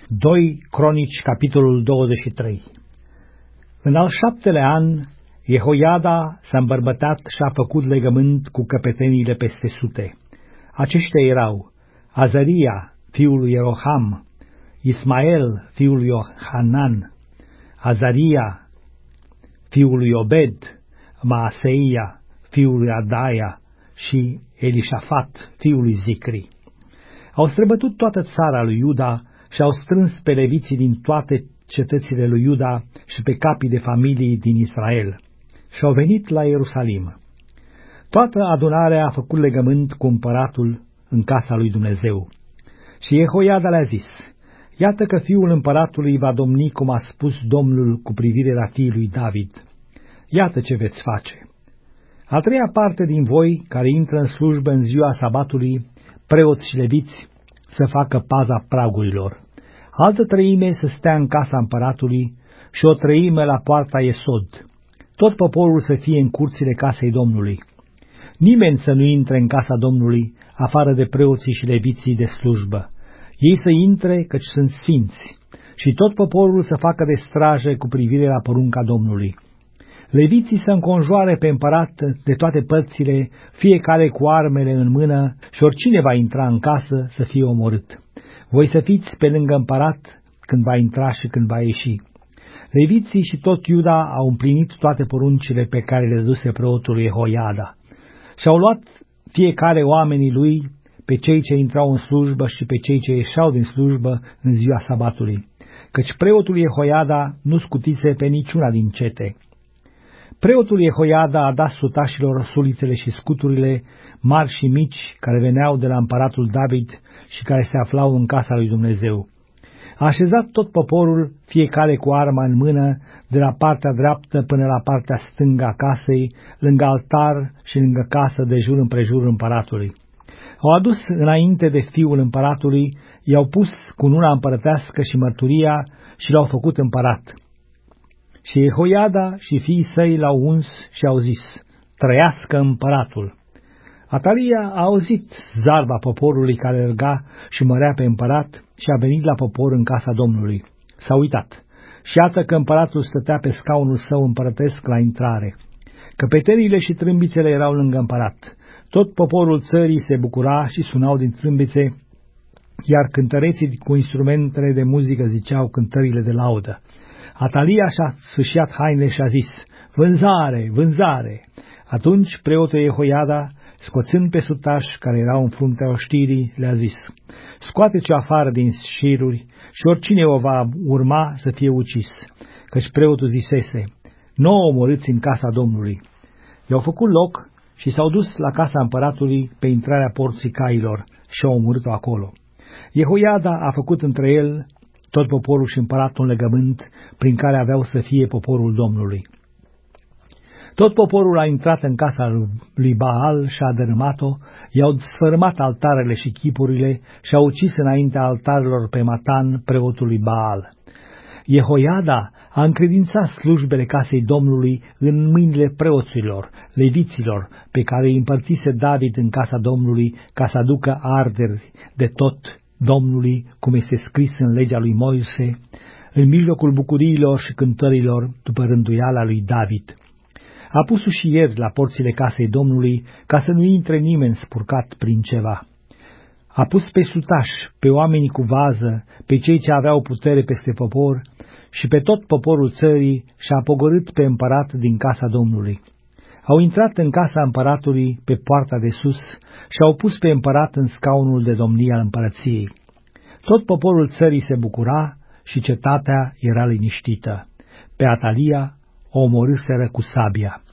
2 Cronici, capitolul 23. În al 7-lea an, Jehoiada s-a îmbărbătat și a făcut legământ cu căpeteniile peste sute. Aceștia erau Azaria, fiul lui Ieroham, Ismael, fiul lui Iohanan, Azaria, fiul lui Obed, Maaseia, fiul lui Adaia și Elișafat, fiul lui Zicri. Au străbătut toată țara lui Iuda și au strâns pe leviții din toate cetățile lui Iuda și pe capii de familii din Israel și au venit la Ierusalim. Toată adunarea a făcut legământ cu împăratul în casa lui Dumnezeu. Și Jehoiada le-a zis: iată că fiul împăratului va domni cum a spus Domnul cu privire la fiul lui David. Iată ce veți face. A treia parte din voi, care intră în slujbă în ziua sabatului, preoți și leviți, să facă paza pragurilor. Altă treime să stea în casa împăratului și o treime la poarta Iesod. Tot poporul să fie în curțile casei Domnului. Nimeni să nu intre în casa Domnului, afară de preoții și leviții de slujbă. Ei să intre, căci sunt sfinți, și tot poporul să facă de strajă cu privire la porunca Domnului. Leviții să înconjoare pe împărat de toate părțile, fiecare cu armele în mână, și oricine va intra în casă să fie omorât. Voi să fiți pe lângă împărat când va intra și când va ieși. Leviții și tot Iuda au împlinit toate poruncile pe care le duse preotul Jehoiada. Și-au luat fiecare oamenii lui, pe cei ce intrau în slujbă și pe cei ce ieșeau din slujbă în ziua sabatului, căci preotul Jehoiada nu scutise pe niciuna din cete. Preotul Jehoiada a dat sutașilor sulițele și scuturile, mari și mici, care veneau de la împăratul David și care se aflau în casa lui Dumnezeu. A așezat tot poporul, fiecare cu arma în mână, de la partea dreaptă până la partea stângă a casei, lângă altar și lângă casă de jur împrejur împăratului. Au adus înainte de fiul împăratului, i-au pus cununa împărătească și mărturia și l-au făcut împărat. Și Jehoiada și fiii săi l-au uns și au zis: trăiască împăratul! Atalia a auzit zarva poporului care alerga și mărea pe împărat și a venit la popor în casa Domnului. S-a uitat și iată că împăratul stătea pe scaunul său împărătesc la intrare. Căpetenile și trâmbițele erau lângă împărat. Tot poporul țării se bucura și sunau din trâmbițe, iar cântăreții cu instrumentele de muzică ziceau cântările de laudă. Atalia și-a sfâșiat hainele și a zis: vânzare, vânzare! Atunci preotul Jehoiada, scoțând pe sutași care erau în fruntea oștirii, le-a zis: scoateți-o afară din șiruri și oricine o va urma să fie ucis, căci preotul zisese: nu o omorâți în casa Domnului. I-au făcut loc și s-au dus la casa împăratului pe intrarea porții cailor și au omorât-o acolo. Jehoiada a făcut între el, tot poporul și împăratul, un legământ prin care aveau să fie poporul Domnului. Tot poporul a intrat în casa lui Baal și a dărâmat-o, i-au sfărâmat altarele și chipurile și au ucis înaintea altarelor pe Matan, preotul lui Baal. Jehoiada a încredințat slujbele casei Domnului în mâinile preoților, leviților, pe care îi împărțise David în casa Domnului, ca să aducă arderi de tot Domnului, cum este scris în legea lui Moise, în mijlocul bucuriilor și cântărilor, după rânduiala lui David. A pus ușieri la porțile casei Domnului, ca să nu intre nimeni spurcat prin ceva. A pus pe sutași, pe oamenii cu vază, pe cei ce aveau putere peste popor și pe tot poporul țării și a pogorât pe împărat din casa Domnului. Au intrat în casa împăratului pe poarta de sus și au pus pe împărat în scaunul de domnie al împărăției. Tot poporul țării se bucura și cetatea era liniștită. Pe Atalia o omorâseră cu sabia.